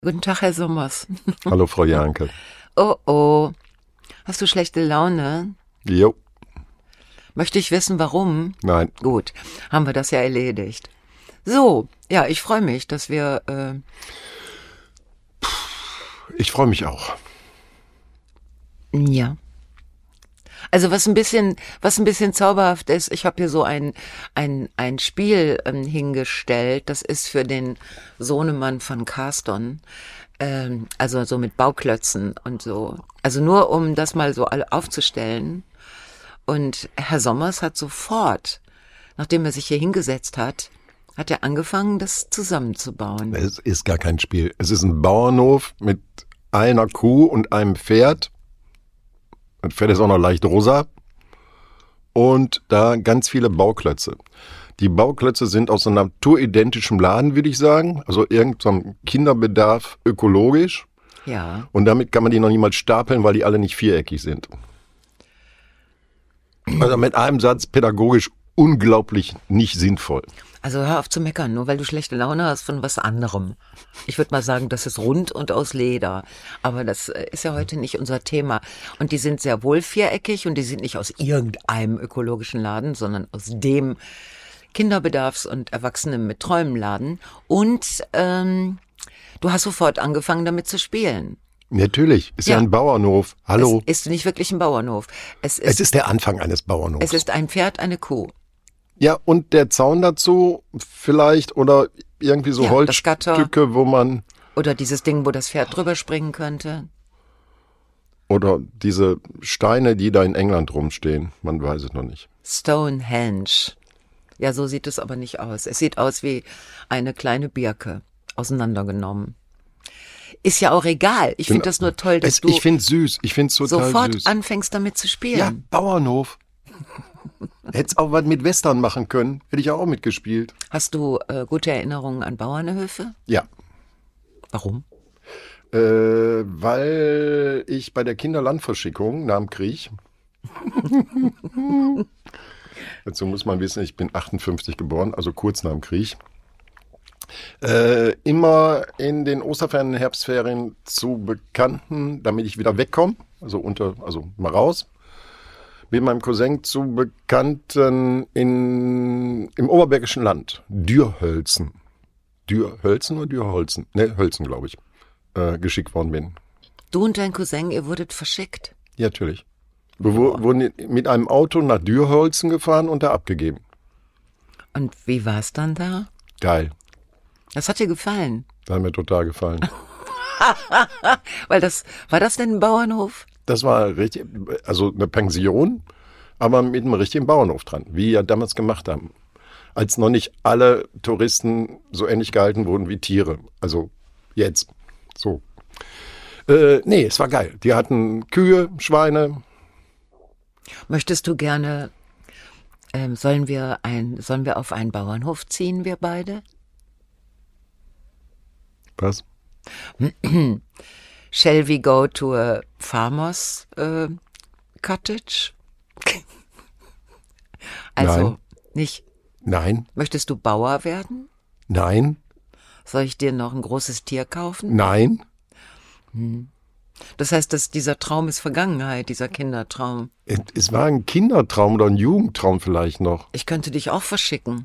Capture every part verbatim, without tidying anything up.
Guten Tag, Herr Sommers. Hallo, Frau Janke. Oh, oh. Hast du schlechte Laune? Jo. Möchte ich wissen, warum? Nein. Gut, haben wir das ja erledigt. So, ja, ich freue mich, dass wir... Äh Ich freue mich auch. Ja. Also was ein bisschen, was ein bisschen zauberhaft ist, ich habe hier so ein ein ein Spiel ähm, hingestellt. Das ist für den Sohnemann von Carston, ähm, also so mit Bauklötzen und so. Also nur um das mal so alle aufzustellen. Und Herr Sommers hat sofort, nachdem er sich hier hingesetzt hat, hat er angefangen, das zusammenzubauen. Es ist gar kein Spiel. Es ist ein Bauernhof mit einer Kuh und einem Pferd. Das Pferd ist auch noch leicht rosa. Und da ganz viele Bauklötze. Die Bauklötze sind aus einem naturidentischen Laden, würde ich sagen. Also irgendeinem Kinderbedarf ökologisch. Ja. Und damit kann man die noch niemals stapeln, weil die alle nicht viereckig sind. Also mit einem Satz pädagogisch unglaublich nicht sinnvoll. Also hör auf zu meckern, nur weil du schlechte Laune hast von was anderem. Ich würde mal sagen, das ist rund und aus Leder. Aber das ist ja heute nicht unser Thema. Und die sind sehr wohl viereckig und die sind nicht aus irgendeinem ökologischen Laden, sondern aus dem Kinderbedarfs- und Erwachsenen mit Träumen-Laden. Und ähm, du hast sofort angefangen, damit zu spielen. Natürlich, ist ja, ja ein Bauernhof. Hallo. Es ist nicht wirklich ein Bauernhof. Es ist, es ist der Anfang eines Bauernhofs. Es ist ein Pferd, eine Kuh. Ja, und der Zaun dazu vielleicht oder irgendwie so ja, Holzstücke, wo man... Oder dieses Ding, wo das Pferd drüber springen könnte. Oder diese Steine, die da in England rumstehen. Man weiß es noch nicht. Stonehenge. Ja, so sieht es aber nicht aus. Es sieht aus wie eine kleine Birke, auseinandergenommen. Ist ja auch egal. Ich finde das nur toll, dass es, du ich find's süß. Ich find's total sofort süß. anfängst, damit zu spielen. Ja, Bauernhof. Hätt's auch was mit Western machen können. Hätte ich auch mitgespielt. Hast du äh, gute Erinnerungen an Bauernhöfe? Ja. Warum? Äh, weil ich bei der Kinderlandverschickung nach dem Krieg, dazu muss man wissen, ich bin achtundfünfzig geboren, also kurz nach dem Krieg, äh, immer in den Osterferien, Herbstferien zu Bekannten, damit ich wieder wegkomme, also unter, also mal raus, mit meinem Cousin zu Bekannten in, im Oberbergischen Land, Dürhölzen. Dürhölzen oder Dürholzen? Ne, Hölzen, glaube ich, äh, geschickt worden bin. Du und dein Cousin, ihr wurdet verschickt? Ja, natürlich. Wir oh. wurden mit einem Auto nach Dürholzen gefahren und da abgegeben. Und wie war es dann da? Geil. Das hat dir gefallen? Das hat mir total gefallen. Weil das, war das denn ein Bauernhof? Das war richtig, also eine Pension, aber mit einem richtigen Bauernhof dran, wie wir ja damals gemacht haben. Als noch nicht alle Touristen so ähnlich gehalten wurden wie Tiere. Also jetzt. So. Äh, nee, es war geil. Die hatten Kühe, Schweine. Möchtest du gerne, ähm, sollen wir ein, sollen wir auf einen Bauernhof ziehen, wir beide? Was? Shall we go to a farmer's uh, cottage? Also, Nein. nicht. Nein. Möchtest du Bauer werden? Nein. Soll ich dir noch ein großes Tier kaufen? Nein. Hm. Das heißt, dass dieser Traum ist Vergangenheit, dieser Kindertraum. Es, es war ein Kindertraum oder ein Jugendtraum vielleicht noch. Ich könnte dich auch verschicken.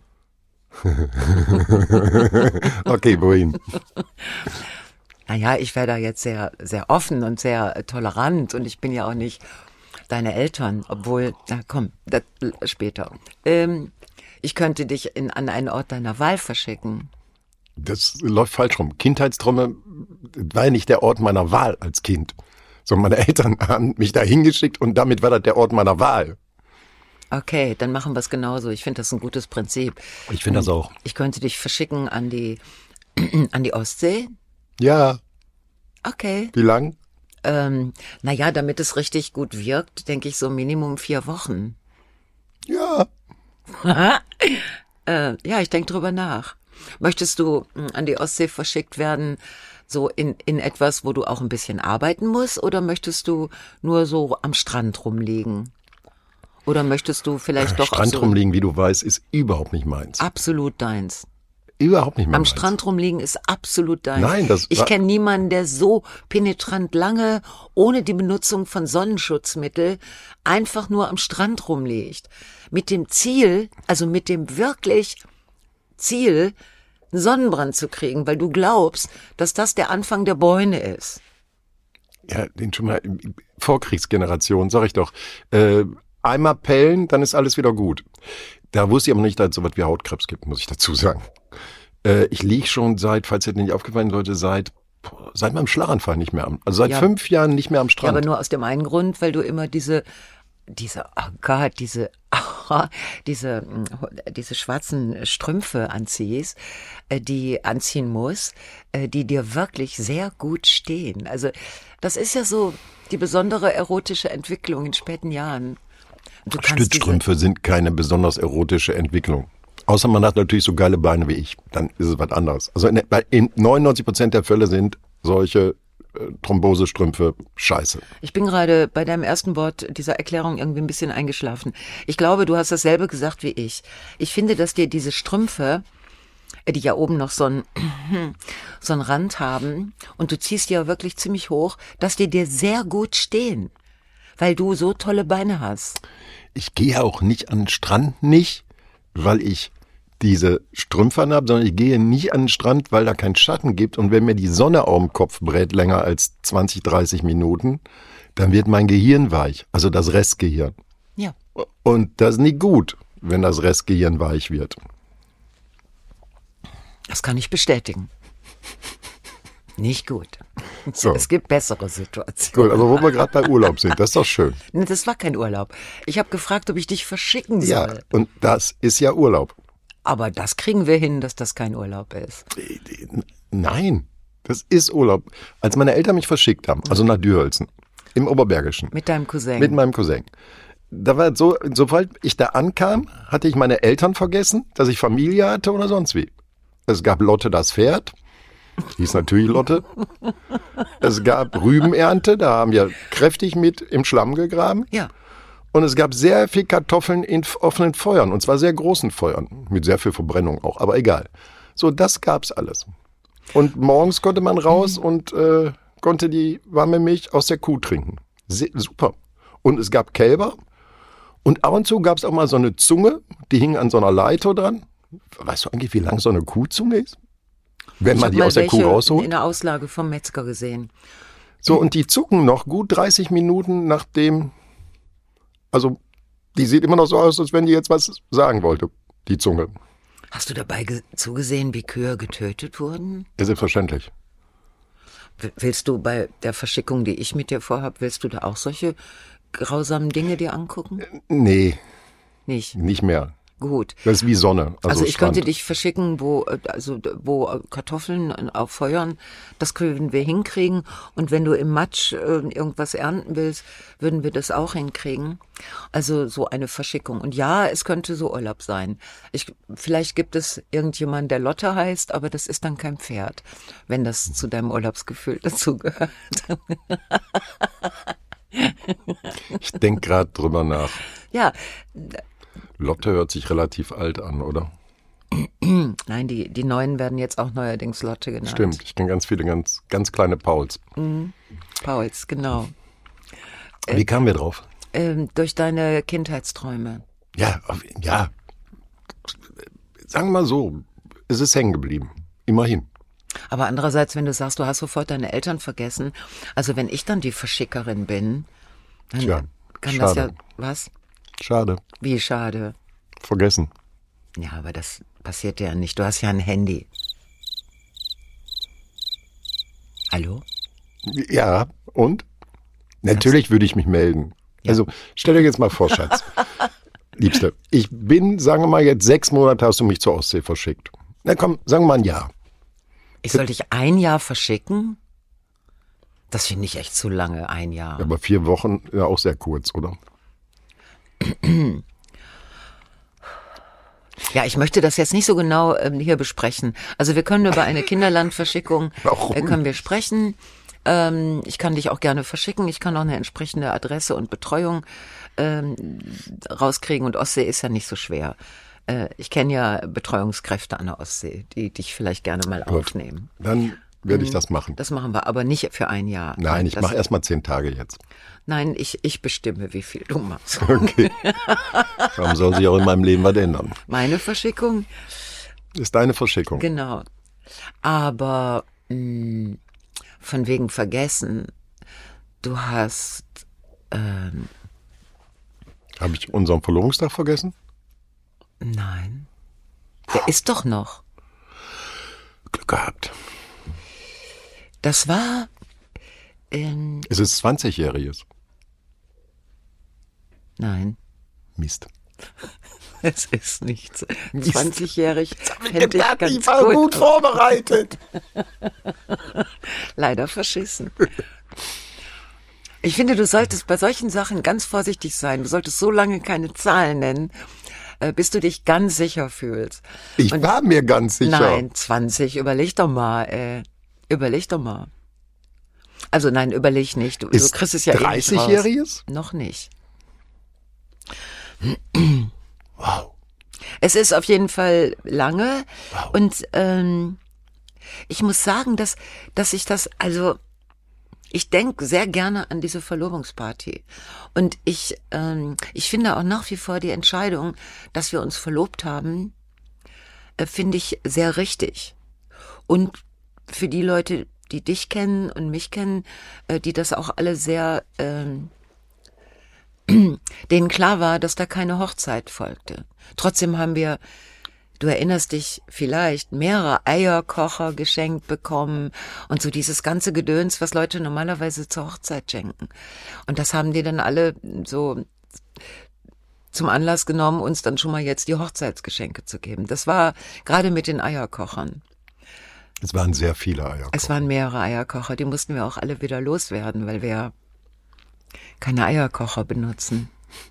Okay, wohin? Naja, ich wäre da jetzt sehr, sehr offen und sehr tolerant und ich bin ja auch nicht deine Eltern, obwohl, na komm, das später. Ähm, ich könnte dich in, an einen Ort deiner Wahl verschicken. Das läuft falsch rum. Kindheitsträume war ja nicht der Ort meiner Wahl als Kind. Sondern meine Eltern haben mich da hingeschickt und damit war das der Ort meiner Wahl. Okay, dann machen wir es genauso. Ich finde das ein gutes Prinzip. Ich finde das auch. Ich könnte dich verschicken an die, an die Ostsee. Ja. Okay. Wie lang? Ähm, naja, damit es richtig gut wirkt, denke ich so Minimum vier Wochen. Ja. äh, ja, ich denke drüber nach. Möchtest du mh, an die Ostsee verschickt werden, so in, in etwas, wo du auch ein bisschen arbeiten musst, oder möchtest du nur so am Strand rumliegen? Oder möchtest du vielleicht doch... Strand so rumliegen, wie du weißt, ist überhaupt nicht meins. Absolut deins. überhaupt nicht mehr Am meins. Strand rumliegen ist absolut dein. Nein, das Ich war- kenne niemanden, der so penetrant lange, ohne die Benutzung von Sonnenschutzmittel, einfach nur am Strand rumliegt. Mit dem Ziel, also mit dem wirklich Ziel, einen Sonnenbrand zu kriegen, weil du glaubst, dass das der Anfang der Bräune ist. Ja, den schon mal, Vorkriegsgeneration, sag ich doch. Äh, einmal pellen, dann ist alles wieder gut. Da wusste ich aber nicht, dass es so was wie Hautkrebs gibt, muss ich dazu sagen. Äh, ich liege schon seit, falls jetzt nicht aufgefallen sollte, seit, boah, seit meinem Schlaganfall nicht mehr am, also seit Ja. fünf Jahren nicht mehr am Ja, Strand. aber nur aus dem einen Grund, weil du immer diese, diese, oh Gott, diese, diese, diese schwarzen Strümpfe anziehst, äh, die anziehen muss, äh, die dir wirklich sehr gut stehen. Also, das ist ja so die besondere erotische Entwicklung in späten Jahren. Du kannst Stützstrümpfe sind keine besonders erotische Entwicklung. Außer man hat natürlich so geile Beine wie ich. Dann ist es was anderes. Also in, in neunundneunzig Prozent der Fälle sind solche äh, Thrombosestrümpfe scheiße. Ich bin gerade bei deinem ersten Wort dieser Erklärung irgendwie ein bisschen eingeschlafen. Ich glaube, du hast dasselbe gesagt wie ich. Ich finde, dass dir diese Strümpfe, die ja oben noch so einen, so einen Rand haben und du ziehst die ja wirklich ziemlich hoch, dass die dir sehr gut stehen, weil du so tolle Beine hast. Ich gehe auch nicht an den Strand, nicht, weil ich diese Strümpfe habe, sondern ich gehe nicht an den Strand, weil da keinen Schatten gibt. Und wenn mir die Sonne auf dem Kopf brät länger als zwanzig, dreißig Minuten, dann wird mein Gehirn weich, also das Restgehirn. Ja. Und das ist nicht gut, wenn das Restgehirn weich wird. Das kann ich bestätigen. Nicht gut. So. Es gibt bessere Situationen. Gut, aber wo wir gerade bei Urlaub sind, das ist doch schön. Nee, das war kein Urlaub. Ich habe gefragt, ob ich dich verschicken soll. Ja, und das ist ja Urlaub. Aber das kriegen wir hin, dass das kein Urlaub ist. Nein, das ist Urlaub. Als meine Eltern mich verschickt haben, also nach Dürhölzen, im Oberbergischen, Mit deinem Cousin. mit meinem Cousin. Da war so, sobald ich da ankam, hatte ich meine Eltern vergessen, dass ich Familie hatte oder sonst wie. Es gab Lotte das Pferd, hieß natürlich Lotte. Es gab Rübenernte, da haben wir kräftig mit im Schlamm gegraben. Ja. Und es gab sehr viel Kartoffeln in offenen Feuern, und zwar sehr großen Feuern, mit sehr viel Verbrennung auch, aber egal. So, das gab's alles. Und morgens konnte man raus und äh, konnte die warme Milch aus der Kuh trinken. Se- super. Und es gab Kälber. Und ab und zu gab's auch mal so eine Zunge, die hing an so einer Leiter dran. Weißt du eigentlich, wie lang so eine Kuhzunge ist? Wenn Ich man hab die mal aus der welche Kuh rausholt. in der Auslage vom Metzger gesehen. So, und die zucken noch gut dreißig Minuten nachdem, also die sieht immer noch so aus, als wenn die jetzt was sagen wollte, die Zunge. Hast du dabei ge- zugesehen, wie Kühe getötet wurden? Ja, selbstverständlich. W- Willst du bei der Verschickung, die ich mit dir vorhab, willst du da auch solche grausamen Dinge dir angucken? Nee, Nicht. nicht mehr. Gut. Das ist wie Sonne. Also, Also ich Strand. könnte dich verschicken, wo äh, also d- wo äh, Kartoffeln auf Feuern, das können wir hinkriegen. Und wenn du im Matsch äh, irgendwas ernten willst, würden wir das auch hinkriegen. Also so eine Verschickung. Und ja, es könnte so Urlaub sein. Ich, vielleicht gibt es irgendjemanden, der Lotte heißt, aber das ist dann kein Pferd, wenn das zu deinem Urlaubsgefühl dazugehört. Ich denke gerade drüber nach. Ja, Lotte hört sich relativ alt an, oder? nein, die die Neuen werden jetzt auch neuerdings Lotte genannt. Stimmt, ich kenne ganz viele ganz, ganz kleine Pauls. Pauls, genau. Wie kamen wir drauf? Ähm, durch deine Kindheitsträume. Ja, auf- ja. Sagen wir mal so, es ist hängen geblieben. Immerhin. Aber andererseits, wenn du sagst, du hast sofort deine Eltern vergessen, also wenn ich dann die Verschickerin bin, dann Tja, kann das ja, schade. was? Schade. Wie schade. Vergessen. Ja, aber das passiert ja nicht. Du hast ja ein Handy. Hallo? Ja, und? Natürlich würde ich mich melden. Also, stell dir jetzt mal vor, Schatz. Liebste, ich bin, sagen wir mal, jetzt sechs Monate hast du mich zur Ostsee verschickt. Na komm, sagen wir mal ein Jahr. Ich soll dich ein Jahr verschicken? Das finde ich echt zu lange, ein Jahr. Aber vier Wochen, ja auch sehr kurz, oder? Ja, ich möchte das jetzt nicht so genau ähm, hier besprechen. Also wir können über eine Kinderlandverschickung Warum? äh, können wir sprechen. Ähm, ich kann dich auch gerne verschicken. Ich kann auch eine entsprechende Adresse und Betreuung ähm, rauskriegen. Und Ostsee ist ja nicht so schwer. Äh, ich kenne ja Betreuungskräfte an der Ostsee, die dich vielleicht gerne mal Gut. aufnehmen. Dann werde ich das machen. Das machen wir, aber nicht für ein Jahr. Nein, ich Das- mache erst mal zehn Tage jetzt. Nein, ich, ich bestimme, wie viel du machst. Okay. Warum soll sich auch in meinem Leben was ändern? Meine Verschickung, Ist deine Verschickung. genau. Aber mh, von wegen vergessen, du hast, ähm, Habe ich unseren Verlobungstag vergessen? nein, der ist doch noch. Glück gehabt. Das war, ähm, Es ist zwanzigjähriges. nein, Mist. es ist nichts. zwanzigjährig fände ich ganz ich war gut. gut vorbereitet. Leider verschissen. Ich finde, du solltest bei solchen Sachen ganz vorsichtig sein. Du solltest so lange keine Zahlen nennen, äh, bis du dich ganz sicher fühlst. Ich Und- war mir ganz sicher. Nein, zwanzig, überleg doch mal, äh, überleg doch mal. Also nein, überleg nicht. Du, Ist du kriegst es ja eh nicht raus. dreißigjähriges? Noch nicht. Wow. Es ist auf jeden Fall lange Wow. und ähm, ich muss sagen, dass, dass ich das, also ich denke sehr gerne an diese Verlobungsparty und ich, ähm, ich finde auch nach wie vor die Entscheidung, dass wir uns verlobt haben, äh, finde ich sehr richtig. Und für die Leute, die dich kennen und mich kennen, äh, die das auch alle sehr, ähm, denen klar war, dass da keine Hochzeit folgte. Trotzdem haben wir, du erinnerst dich vielleicht, mehrere Eierkocher geschenkt bekommen und so dieses ganze Gedöns, was Leute normalerweise zur Hochzeit schenken. Und das haben die dann alle so zum Anlass genommen, uns dann schon mal jetzt die Hochzeitsgeschenke zu geben. Das war gerade mit den Eierkochern. Es waren sehr viele Eier. Es waren mehrere Eierkocher, die mussten wir auch alle wieder loswerden, weil wir keine Eierkocher benutzen.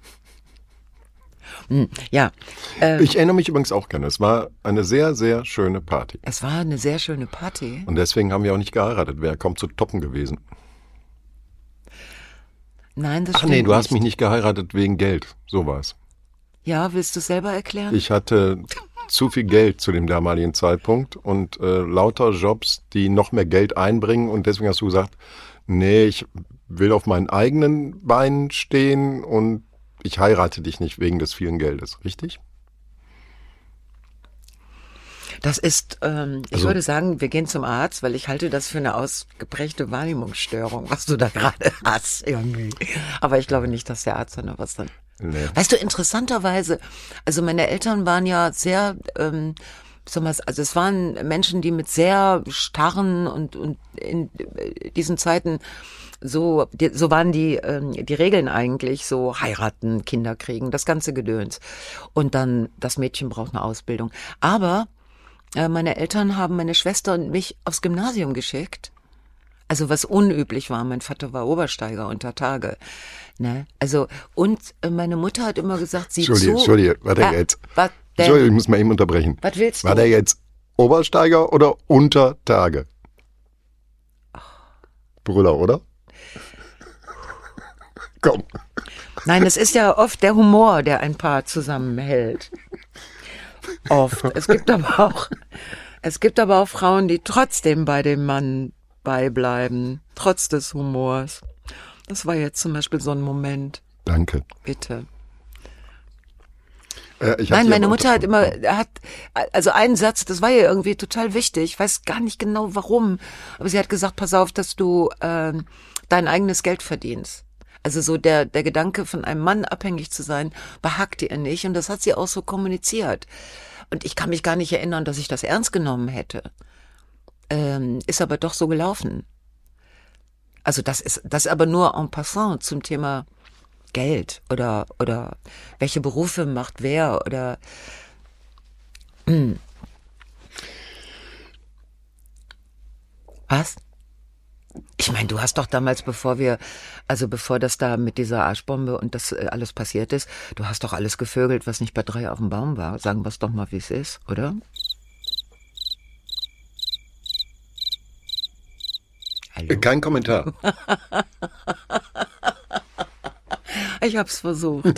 Hm, ja, äh, Ich erinnere mich übrigens auch gerne. Es war eine sehr, sehr schöne Party. es war eine sehr schöne Party. Und deswegen haben wir auch nicht geheiratet. Wäre kaum zu toppen gewesen. Nein, das Ach stimmt nee, du hast nicht. mich nicht geheiratet wegen Geld. So war's. Ja, willst du es selber erklären? Ich hatte zu viel Geld zu dem damaligen Zeitpunkt und äh, lauter Jobs, die noch mehr Geld einbringen. Und deswegen hast du gesagt, nee, ich will auf meinen eigenen Beinen stehen und ich heirate dich nicht wegen des vielen Geldes. Richtig? Das ist, ähm, ich Also- würde sagen, wir gehen zum Arzt, weil ich halte das für eine ausgeprägte Wahrnehmungsstörung, was du da gerade hast irgendwie. Aber ich glaube nicht, dass der Arzt da noch was dran. Nee. Weißt du, interessanterweise, also meine Eltern waren ja sehr, ähm, sag mal, also es waren Menschen, die mit sehr starren und, und in diesen Zeiten so, die, so waren die, ähm, die Regeln eigentlich, so heiraten, Kinder kriegen, das ganze Gedöns. Und dann, das Mädchen braucht eine Ausbildung. Aber äh, meine Eltern haben meine Schwester und mich aufs Gymnasium geschickt. Also was unüblich war, mein Vater war Obersteiger unter Tage. Ne? Also, und äh, meine Mutter hat immer gesagt, sieh Entschuldige, zu. Entschuldige, warte Äh, jetzt. Was denn? Entschuldige, ich muss mal eben unterbrechen. Was willst du? War der jetzt Obersteiger oder Untertage? Brüller, oder? Komm. Nein, es ist ja oft der Humor, der ein Paar zusammenhält. Oft. Es gibt aber auch, es gibt aber auch Frauen, die trotzdem bei dem Mann beibleiben, trotz des Humors. Das war jetzt zum Beispiel so ein Moment. Danke. Bitte. Äh, ich hab Nein, die meine aber Mutter hat immer, unterbrochen. hat, also einen Satz, das war ihr irgendwie total wichtig. Ich weiß gar nicht genau warum, aber sie hat gesagt, pass auf, dass du ähm, dein eigenes Geld verdienst. Also so der der Gedanke, von einem Mann abhängig zu sein, behagte ihr nicht und das hat sie auch so kommuniziert. Und ich kann mich gar nicht erinnern, dass ich das ernst genommen hätte. Ähm, ist aber doch so gelaufen. Also das ist das aber nur en passant zum Thema Geld oder oder welche Berufe macht wer oder hm. Was? Ich meine, du hast doch damals, bevor wir, also bevor das da mit dieser Arschbombe und das äh, alles passiert ist, du hast doch alles gevögelt, was nicht bei drei auf dem Baum war. Sagen wir es doch mal, wie es ist, oder? Hallo? Kein Kommentar. Ich hab's versucht.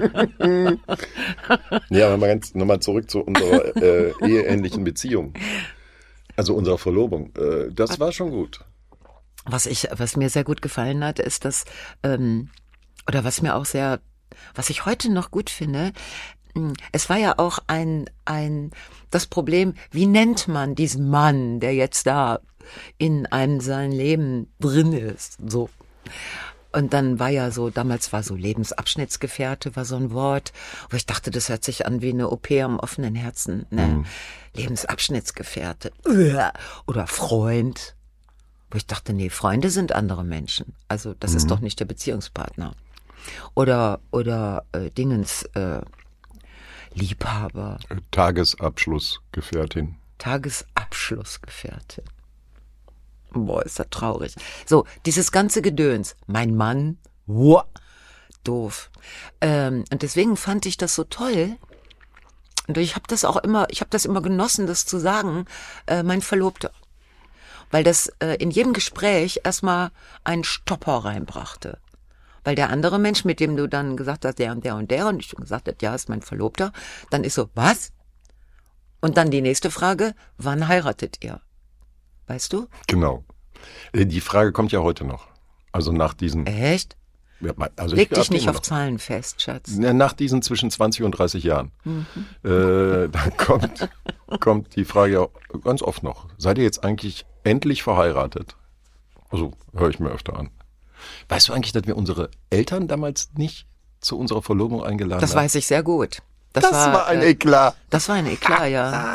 Ja, aber mal ganz nochmal zurück zu unserer äh, eheähnlichen Beziehung. Also unserer Verlobung. Äh, das war schon gut. Was ich, was mir sehr gut gefallen hat, ist, dass, ähm, oder was mir auch sehr, was ich heute noch gut finde, es war ja auch ein, ein, das Problem, wie nennt man diesen Mann, der jetzt da in einem sein Leben drin ist, so. Und dann war ja so, damals war so Lebensabschnittsgefährte, war so ein Wort, wo ich dachte, das hört sich an wie eine O P am offenen Herzen, ne? Mhm. Lebensabschnittsgefährte. Oder Freund. Wo ich dachte, nee, Freunde sind andere Menschen. Also, das mhm. ist doch nicht der Beziehungspartner. Oder, oder, äh, Dingens, äh, Liebhaber. Tagesabschlussgefährtin. Tagesabschlussgefährtin. Boah, ist das traurig. So, dieses ganze Gedöns. Mein Mann, wow, doof. Ähm, und deswegen fand ich das so toll. Und ich habe das auch immer, ich habe das immer genossen, das zu sagen, äh, mein Verlobter. Weil das äh, in jedem Gespräch erstmal einen Stopper reinbrachte. Weil der andere Mensch, mit dem du dann gesagt hast, der und der und der, und ich schon gesagt habe, ja, ist mein Verlobter, dann ist so, was? Und dann die nächste Frage, wann heiratet ihr? Weißt du? Genau. Die Frage kommt ja heute noch. Also nach diesen... Echt? Ja, also Leg dich nicht auf noch. Zahlen fest, Schatz. Nach diesen zwischen zwanzig und dreißig Jahren. Mhm. Äh, dann kommt, kommt die Frage ja ganz oft noch. Seid ihr jetzt eigentlich endlich verheiratet? Also höre ich mir öfter an. Weißt du eigentlich, dass wir unsere Eltern damals nicht zu unserer Verlobung eingeladen das haben? Das weiß ich sehr gut. Das, das war, war ein äh, Eklat. Das war ein Eklat, ja.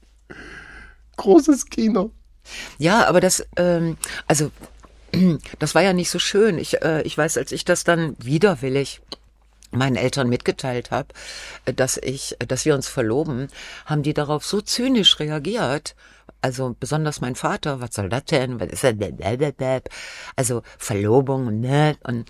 Großes Kino. Ja, aber das, ähm, also, das war ja nicht so schön. Ich, äh, ich weiß, als ich das dann widerwillig meinen Eltern mitgeteilt habe, dass ich, dass wir uns verloben, haben die darauf so zynisch reagiert. Also besonders mein Vater, was soll das denn? Was ist das? Also Verlobung, ne? Und,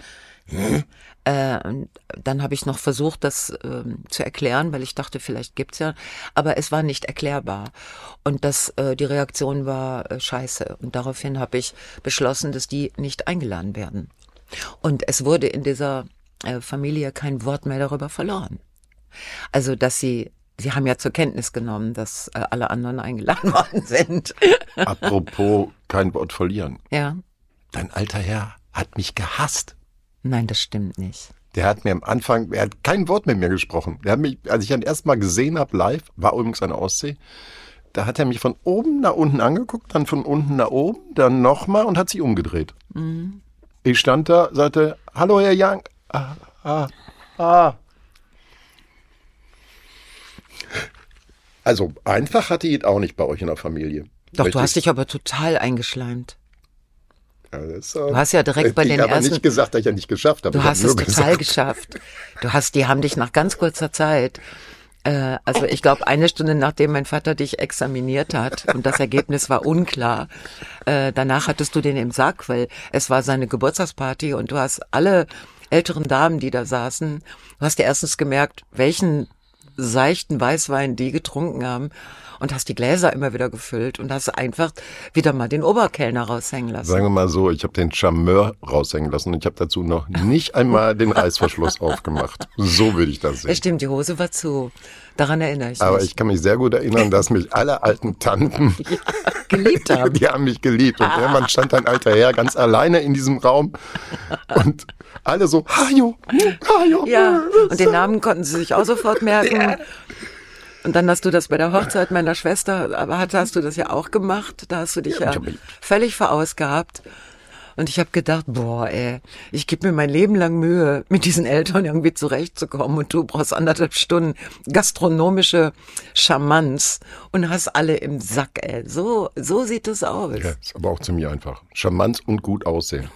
äh, und dann habe ich noch versucht, das äh, zu erklären, weil ich dachte, vielleicht gibt's ja, aber es war nicht erklärbar. Und das, äh, die Reaktion war äh, scheiße. Und daraufhin habe ich beschlossen, dass die nicht eingeladen werden. Und es wurde in dieser äh, Familie kein Wort mehr darüber verloren. Also, dass sie Sie haben ja zur Kenntnis genommen, dass äh, alle anderen eingeladen worden sind. Apropos kein Wort verlieren. Ja. Dein alter Herr hat mich gehasst. Nein, das stimmt nicht. Der hat mir am Anfang, er hat kein Wort mit mir gesprochen. Der hat mich, als ich ihn erst mal gesehen habe live, war übrigens an der Ostsee, da hat er mich von oben nach unten angeguckt, dann von unten nach oben, dann nochmal und hat sich umgedreht. Mhm. Ich stand da, sagte, hallo Herr Young. Ah, ah, ah. Also einfach hatte ich es auch nicht bei euch in der Familie. Doch, Richtig? Du hast dich aber total eingeschleimt. Ja, das, äh, du hast ja direkt bei den ersten... Ich habe nicht gesagt, dass ich ja nicht geschafft habe. Du ich hast hab es nur total gesagt. geschafft. Du hast, die haben dich nach ganz kurzer Zeit, äh, also ich glaube eine Stunde nachdem mein Vater dich examiniert hat und das Ergebnis war unklar, äh, danach hattest du den im Sack, weil es war seine Geburtstagsparty und du hast alle älteren Damen, die da saßen, du hast dir erstens gemerkt, welchen seichten Weißwein die getrunken haben und hast die Gläser immer wieder gefüllt und hast einfach wieder mal den Oberkellner raushängen lassen. Sagen wir mal so, ich habe den Charmeur raushängen lassen und ich habe dazu noch nicht einmal den Reißverschluss aufgemacht. So würde ich das sehen. Ja, stimmt, die Hose war zu. Daran erinnere ich mich. Aber ich kann mich sehr gut erinnern, dass mich alle alten Tanten ja, geliebt haben. Die haben mich geliebt. Und ah. irgendwann stand ein alter Herr ganz alleine in diesem Raum und alle so, Hajo, Hajo. Ja, und den Namen konnten sie sich auch sofort merken. Ja. Und dann hast du das bei der Hochzeit meiner Schwester, aber hast du das ja auch gemacht. Da hast du dich ja, ja völlig verausgabt. Und ich habe gedacht, boah, ey, ich gebe mir mein Leben lang Mühe, mit diesen Eltern irgendwie zurechtzukommen. Und du brauchst anderthalb Stunden gastronomische Charmanz und hast alle im Sack, ey. So, so sieht es aus. Ja, ist aber auch ziemlich einfach. Charmanz und gut aussehen.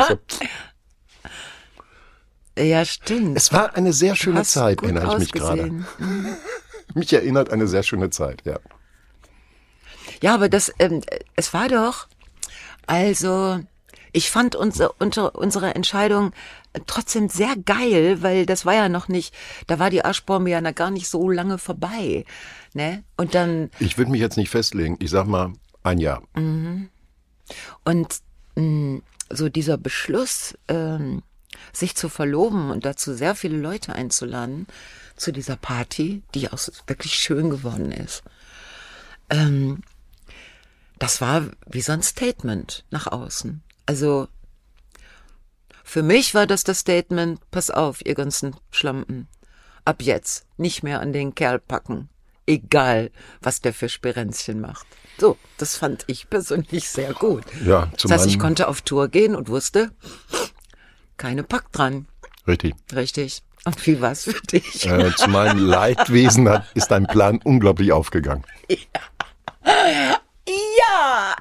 Ja, stimmt. Es war eine sehr schöne Zeit, erinnere ich mich gerade. Mich erinnert eine sehr schöne Zeit, ja. Ja, aber das, ähm, es war doch, also, ich fand unsere, unsere, unsere Entscheidung trotzdem sehr geil, weil das war ja noch nicht, da war die Aschbombe ja noch gar nicht so lange vorbei, ne? Und dann. Ich würde mich jetzt nicht festlegen, ich sag mal ein Jahr. Mhm. Und mh, so dieser Beschluss, ähm, sich zu verloben und dazu sehr viele Leute einzuladen zu dieser Party, die auch wirklich schön geworden ist. Ähm, das war wie so ein Statement nach außen. Also für mich war das das Statement, pass auf, ihr ganzen Schlampen, ab jetzt nicht mehr an den Kerl packen, egal was der für Spirenzchen macht. So, das fand ich persönlich sehr gut. Ja, zum das heißt, ich einen- konnte auf Tour gehen und wusste, keine Pack dran. Richtig. Richtig. Und wie war's für dich? Äh, zu meinem Leidwesen hat, ist dein Plan unglaublich aufgegangen. Ja!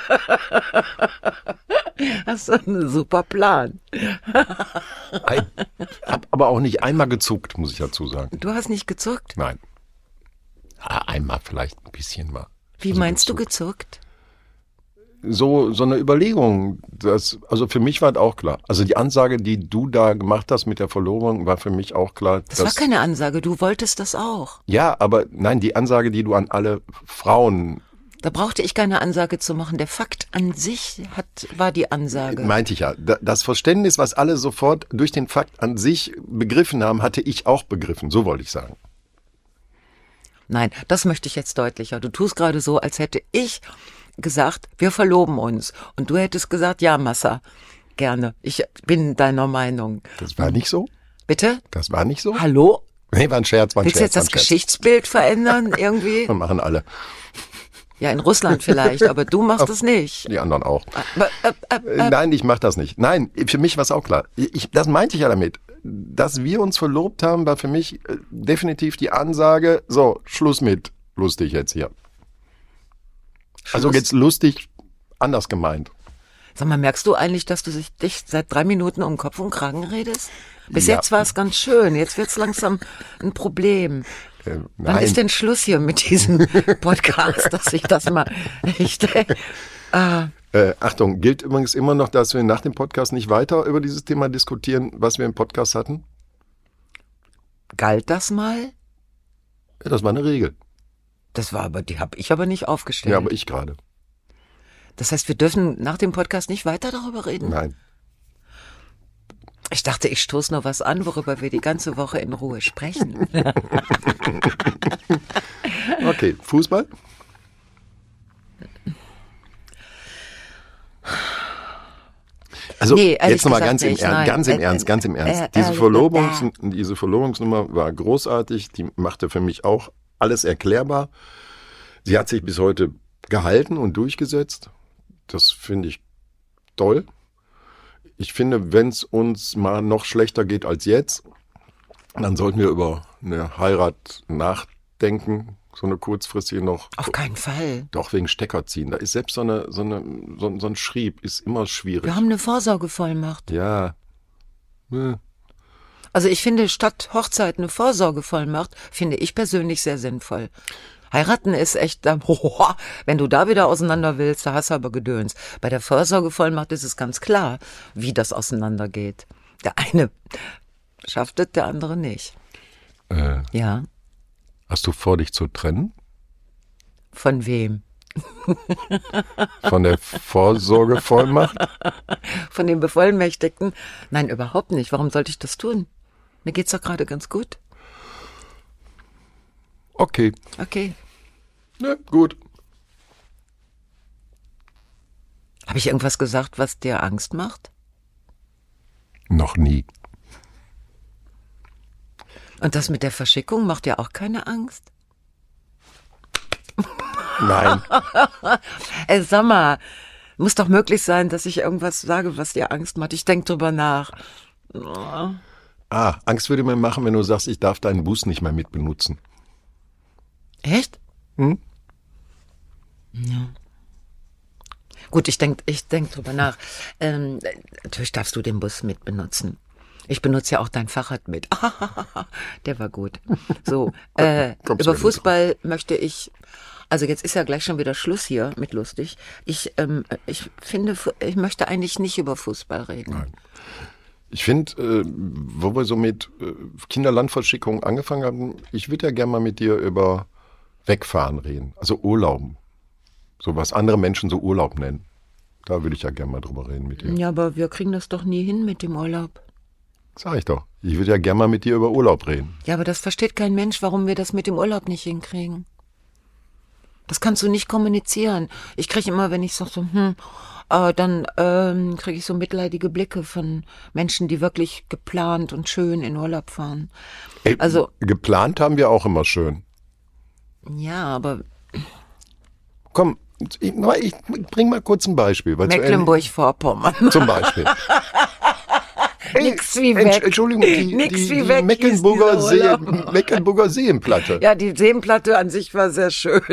Hast du einen super Plan. Ein, hab aber auch nicht einmal gezuckt, muss ich dazu sagen. Du hast nicht gezuckt? Nein. Ja, einmal vielleicht ein bisschen mal. Wie Also meinst du gezuckt. gezuckt? So, so eine Überlegung, das, also für mich war das auch klar. Also die Ansage, die du da gemacht hast mit der Verlobung, war für mich auch klar. Das war keine Ansage, du wolltest das auch. Ja, aber nein, die Ansage, die du an alle Frauen, Da brauchte ich keine Ansage zu machen. Der Fakt an sich hat, war die Ansage. meinte ich ja, da- das Verständnis, was alle sofort durch den Fakt an sich begriffen haben, hatte ich auch begriffen, so wollte ich sagen. Nein, das möchte ich jetzt deutlicher. Du tust gerade so, als hätte ich gesagt, wir verloben uns. Und du hättest gesagt, ja, Massa, gerne. Ich bin deiner Meinung. Das war nicht so? Bitte? Das war nicht so? Hallo? Nee, war ein Scherz, war ein Willst du Scherz. jetzt das war ein Scherz. Geschichtsbild verändern irgendwie? Das machen alle, Ja, in Russland vielleicht, aber du machst es nicht. die anderen auch. Aber, äh, äh, Äh, Nein, ich mach das nicht. Nein, für mich war es auch klar. Ich, das meinte ich ja damit. Dass wir uns verlobt haben, war für mich äh, definitiv die Ansage, so, Schluss mit lustig jetzt hier. Also Schluss. jetzt lustig, anders gemeint. Sag mal, merkst du eigentlich, dass du sich, dich seit drei Minuten um Kopf und Kragen redest? Bis Ja. jetzt war es ganz schön, jetzt wird's langsam ein Problem. Äh, Wann nein, ist denn Schluss hier mit diesem Podcast, dass ich das mal echt... Äh, äh, Achtung, gilt übrigens immer noch, dass wir nach dem Podcast nicht weiter über dieses Thema diskutieren, was wir im Podcast hatten? galt das mal? Ja, das war eine Regel. Das war aber, die habe ich aber nicht aufgestellt. Ja, aber ich gerade. Das heißt, wir dürfen nach dem Podcast nicht weiter darüber reden? Nein. Ich dachte, ich stoße noch was an, worüber wir die ganze Woche in Ruhe sprechen. Okay, Fußball? Also Nee, ehrlich jetzt nochmal gesagt ganz im, nicht, Ernst, nein. ganz im Äh, Ernst, ganz im äh, Ernst. äh, Diese, ehrlich Verlobungs, gesagt. diese Verlobungsnummer war großartig, die machte für mich auch alles erklärbar. Sie hat sich bis heute gehalten und durchgesetzt. Das finde ich toll. Ich finde, wenn es uns mal noch schlechter geht als jetzt, dann sollten wir über eine Heirat nachdenken, so eine kurzfristige noch. Auf keinen Fall. Doch, wegen Stecker ziehen. Da ist selbst so, eine, so, eine, so, so ein Schrieb, ist immer schwierig. Wir haben eine Vorsorgevollmacht. Ja. Hm. Also ich finde, statt Hochzeit eine Vorsorgevollmacht, finde ich persönlich sehr sinnvoll. Heiraten ist echt, da- wenn du da wieder auseinander willst, da hast du aber Gedöns. Bei der Vorsorgevollmacht ist es ganz klar, wie das auseinandergeht. Der eine schafft es, der andere nicht. Äh, Ja, hast du vor, dich zu trennen? von wem? Von der Vorsorgevollmacht? Von den Bevollmächtigten? Nein, überhaupt nicht. Warum sollte ich das tun? Mir geht's doch gerade ganz gut. Okay. Okay. Ja, gut. Habe ich irgendwas gesagt, was dir Angst macht? Noch nie. Und das mit der Verschickung macht dir auch keine Angst? Nein. Ey, sag mal, muss doch möglich sein, dass ich irgendwas sage, was dir Angst macht. Ich denk drüber nach. Ah, Angst würde mir machen, wenn du sagst, ich darf deinen Bus nicht mehr mit benutzen. Echt? Hm? Ja. Gut, ich denk, ich denk drüber nach. Ähm, natürlich darfst du den Bus mit benutzen. Ich benutze ja auch dein Fahrrad mit. Der war gut. So, äh, Kommst über du Fußball möchte ich, also jetzt ist ja gleich schon wieder Schluss hier mit lustig. Ich, ähm, ich finde, ich möchte eigentlich nicht über Fußball reden. Nein. Ich finde, äh, wo wir so mit äh, Kinderlandverschickung angefangen haben, ich würde ja gerne mal mit dir über Wegfahren reden, also Urlauben. So was andere Menschen so Urlaub nennen. Da würde ich ja gerne mal drüber reden mit dir. Ja, aber wir kriegen das doch nie hin mit dem Urlaub. Sag ich doch. Ich würde ja gerne mal mit dir über Urlaub reden. Ja, aber das versteht kein Mensch, warum wir das mit dem Urlaub nicht hinkriegen. Das kannst du nicht kommunizieren. Ich kriege immer, wenn ich sage so, hm, äh, dann ähm, kriege ich so mitleidige Blicke von Menschen, die wirklich geplant und schön in Urlaub fahren. Ey, Also geplant haben wir auch immer schön. ja, aber Komm, ich, ich bring mal kurz ein Beispiel. Weil Mecklenburg-Vorpommern. zu, zum Beispiel. Ey, Nix wie Entsch- weg. Entschuldigung, die, Nix die, wie die weg hieß Mecklenburger, dieser See, Urlaub. Mecklenburger Seenplatte. Ja, die Seenplatte an sich war sehr schön.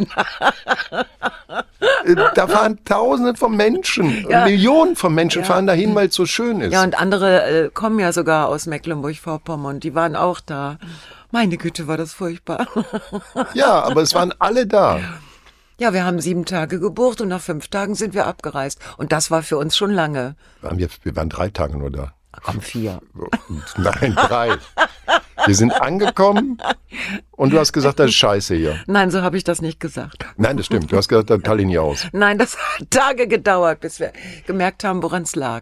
Äh, Da fahren Tausende von Menschen, Ja. Millionen von Menschen Ja. fahren dahin, weil es so schön ist. Ja, und andere äh, kommen ja sogar aus Mecklenburg-Vorpommern und die waren auch da. Meine Güte, war das furchtbar. Ja, aber es waren alle da. Ja, wir haben sieben Tage gebucht und nach fünf Tagen sind wir abgereist. Und das war für uns schon lange. Waren wir, wir waren drei Tage nur da. Komm, vier. Nein, drei. Wir sind angekommen und du hast gesagt, das ist scheiße hier. Nein, so habe ich das nicht gesagt. Nein, das stimmt. Du hast gesagt, das halte ich nie aus. Nein, das hat Tage gedauert, bis wir gemerkt haben, woran es lag.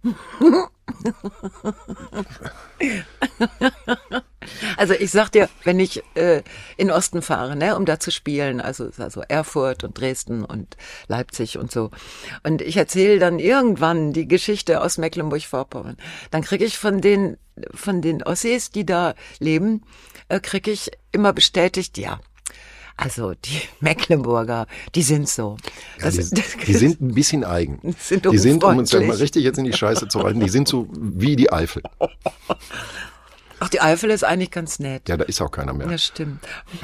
Also ich sag dir, wenn ich äh, in Osten fahre, ne, um da zu spielen, also also Erfurt und Dresden und Leipzig und so, und ich erzähle dann irgendwann die Geschichte aus Mecklenburg-Vorpommern, dann kriege ich von den von den Ossis, die da leben, äh, kriege ich immer bestätigt, ja. Also die Mecklenburger, die sind so. Ja, Das, die, das, die sind ein bisschen eigen. Sind die sind, um uns unfreundlich. mal richtig jetzt in die Scheiße zu halten, die sind so wie die Eifel. Ach, die Eifel ist eigentlich ganz nett. Ja, da ist auch keiner mehr. Ja, stimmt.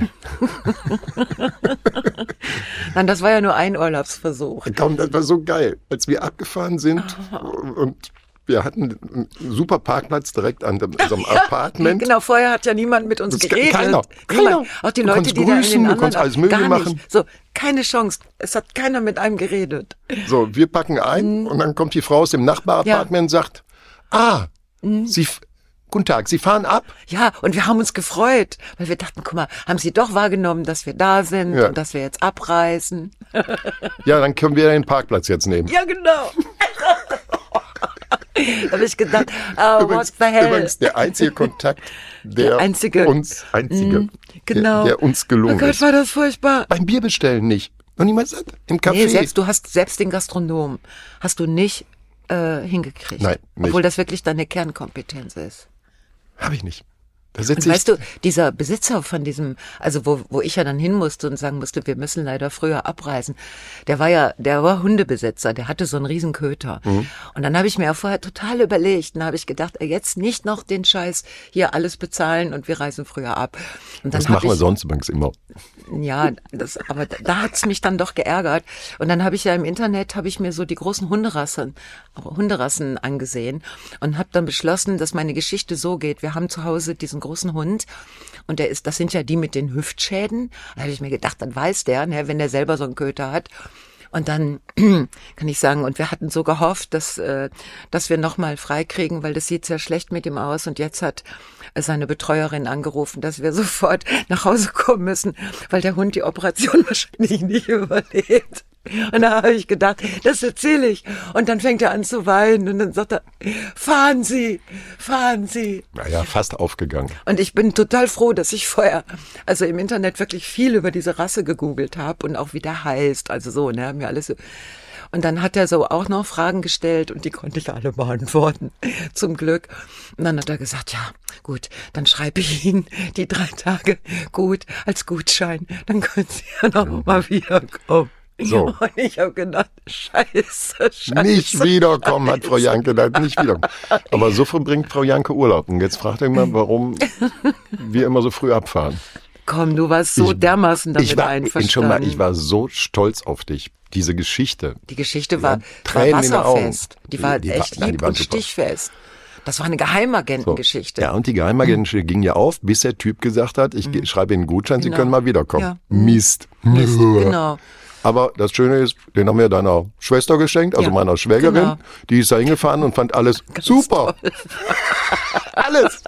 Nein, das war ja nur ein Urlaubsversuch. Komm, das war so geil, als wir abgefahren sind und wir hatten einen super Parkplatz direkt an dem, unserem Apartment. Genau, vorher hat ja niemand mit uns Das ist geredet. keiner, Niemand. keiner. Auch die Du Leute, konntest die da in grüßen, den du anderen, konntest alles Mögliche gar machen. nicht. So, keine Chance. Es hat keiner mit einem geredet. So, wir packen ein und dann kommt die Frau aus dem Nachbarapartment und sagt, ah, Sie, f- guten Tag, Sie fahren ab? Ja, und wir haben uns gefreut, weil wir dachten, guck mal, haben sie doch wahrgenommen, dass wir da sind Ja. und dass wir jetzt abreisen. Ja, dann können wir den Parkplatz jetzt nehmen. Ja, genau. Da habe ich gedacht, oh, what the hell? Übrigens der einzige Kontakt, der, Der einzige. uns, einzige, Genau. der, der uns gelungen Oh Gott, ist. war das furchtbar. Beim Bierbestellen nicht. Noch niemals im Café. Nee, selbst, du hast selbst den Gastronom hast du nicht äh, hingekriegt. Nein, nicht. Obwohl das wirklich deine Kernkompetenz ist. Habe ich nicht. Da Und sitze ich. weißt du, dieser Besitzer von diesem, also wo, wo ich ja dann hin musste und sagen musste, wir müssen leider früher abreisen, der war ja, der war Hundebesitzer, der hatte so einen riesen Köter. Mhm. Und dann habe ich mir ja vorher total überlegt, und dann habe ich gedacht, ey, jetzt nicht noch den Scheiß hier alles bezahlen und wir reisen früher ab. Und dann das hab machen wir ich, sonst übrigens immer. Ja, das, aber da, da hat's mich dann doch geärgert. Und dann habe ich ja im Internet, habe ich mir so die großen Hunderassen, Hunderassen angesehen und habe dann beschlossen, dass meine Geschichte so geht. Wir haben zu Hause diesen großen Hund und der ist, das sind ja die mit den Hüftschäden. Da habe ich mir gedacht, dann weiß der, ne, wenn der selber so einen Köter hat. Und dann kann ich sagen, und wir hatten so gehofft, dass äh, dass wir nochmal freikriegen, weil das sieht sehr schlecht mit ihm aus. Und jetzt hat seine Betreuerin angerufen, dass wir sofort nach Hause kommen müssen, weil der Hund die Operation wahrscheinlich nicht überlebt. Und da habe ich gedacht, das erzähle ich. Und dann fängt er an zu weinen und dann sagt er, fahren Sie, fahren Sie. Naja, fast aufgegangen. Und ich bin total froh, dass ich vorher, also im Internet wirklich viel über diese Rasse gegoogelt habe und auch wie der heißt, also so, ne, mir alles so. Und dann hat er so auch noch Fragen gestellt und die konnte ich alle beantworten, zum Glück. Und dann hat er gesagt, ja, gut, dann schreibe ich Ihnen die drei Tage gut als Gutschein, dann können Sie ja noch mal wiederkommen. So. Und ich habe gedacht, scheiße, scheiße. Nicht wiederkommen, hat Frau Janke gesagt, nicht wiederkommen. Aber so verbringt Frau Janke Urlaub. Und jetzt fragt ihr mal, warum wir immer so früh abfahren. Komm, du warst so Ich- dermaßen damit Ich war, einverstanden. schon mal, ich war so stolz auf dich. Diese Geschichte. Die Geschichte war, Ja, Tränen war in den Augen. wasserfest. Die war Die- die echt war- nein, die hieb- war und super. stichfest. Das war eine So. Geheimagentengeschichte. Ja, und die Geheimagentengeschichte ging ja auf, bis der Typ gesagt hat, ich ge- schreibe Ihnen einen Gutschein, Sie Genau. können mal wiederkommen. Ja. Mist. Mist, genau. Aber das Schöne ist, den haben wir deiner Schwester geschenkt, also Ja, meiner Schwägerin. genau. Die ist da hingefahren und fand alles Ganz super. toll. Alles.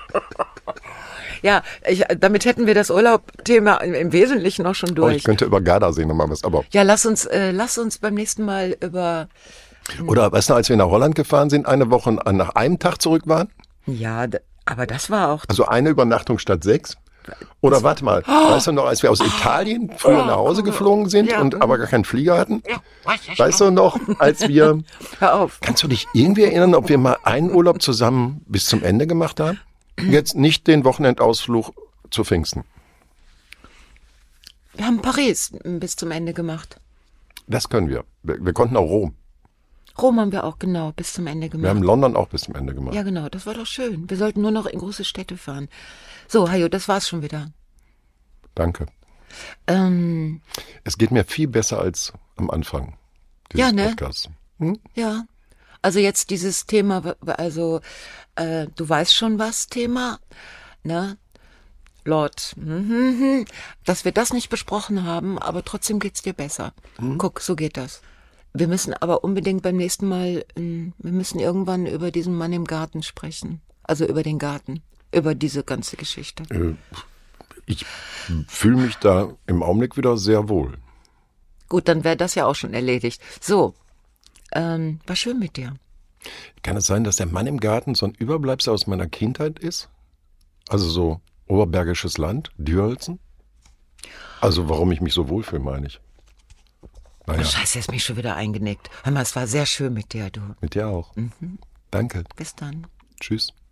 Ja, ich, damit hätten wir das Urlaubthema im, im Wesentlichen auch schon Oh, durch. ich könnte über Gardasee nochmal was, aber. Ja, lass uns, äh, lass uns beim nächsten Mal über, Oder weißt du, als wir nach Holland gefahren sind, eine Woche und nach einem Tag zurück waren? Ja, d- aber das war auch. Also eine Übernachtung statt sechs? Oder warte mal, weißt du noch, als wir aus Italien früher nach Hause geflogen sind Ja. und aber gar keinen Flieger hatten? Weißt du noch, als wir... Hör auf. Kannst du dich irgendwie erinnern, ob wir mal einen Urlaub zusammen bis zum Ende gemacht haben? Jetzt nicht den Wochenendausflug zu Pfingsten. Wir haben Paris bis zum Ende gemacht. Das können wir. Wir, wir konnten auch Rom. Rom haben wir auch genau bis zum Ende Wir gemacht. haben London auch bis zum Ende gemacht. Ja, genau, das war doch schön. Wir sollten nur noch in große Städte fahren. So, Hajo, das war's schon wieder. Danke. Ähm, Es geht mir viel besser als am Anfang dieses Ja, ne? Podcasts. Hm? ja. Also jetzt dieses Thema, also äh, du weißt schon was, Thema, ne? Lord, mhm, dass wir das nicht besprochen haben, aber trotzdem geht's dir besser. Guck, so geht das. Wir müssen aber unbedingt beim nächsten Mal, ähm, wir müssen irgendwann über diesen Mann im Garten sprechen. Also über den Garten, über diese ganze Geschichte. Äh, Ich fühle mich da im Augenblick wieder sehr wohl. Gut, dann wäre das ja auch schon erledigt. So, ähm, war schön mit dir. Kann es sein, dass der Mann im Garten so ein Überbleibsel aus meiner Kindheit ist? Also so oberbergisches Land, Dürholzen? Also warum ich mich so wohlfühle, meine ich. Oh, Naja, Scheiße, ist mich schon wieder eingenickt. Hör mal, es war sehr schön mit dir, du. mit dir auch. Danke. Bis dann. Tschüss.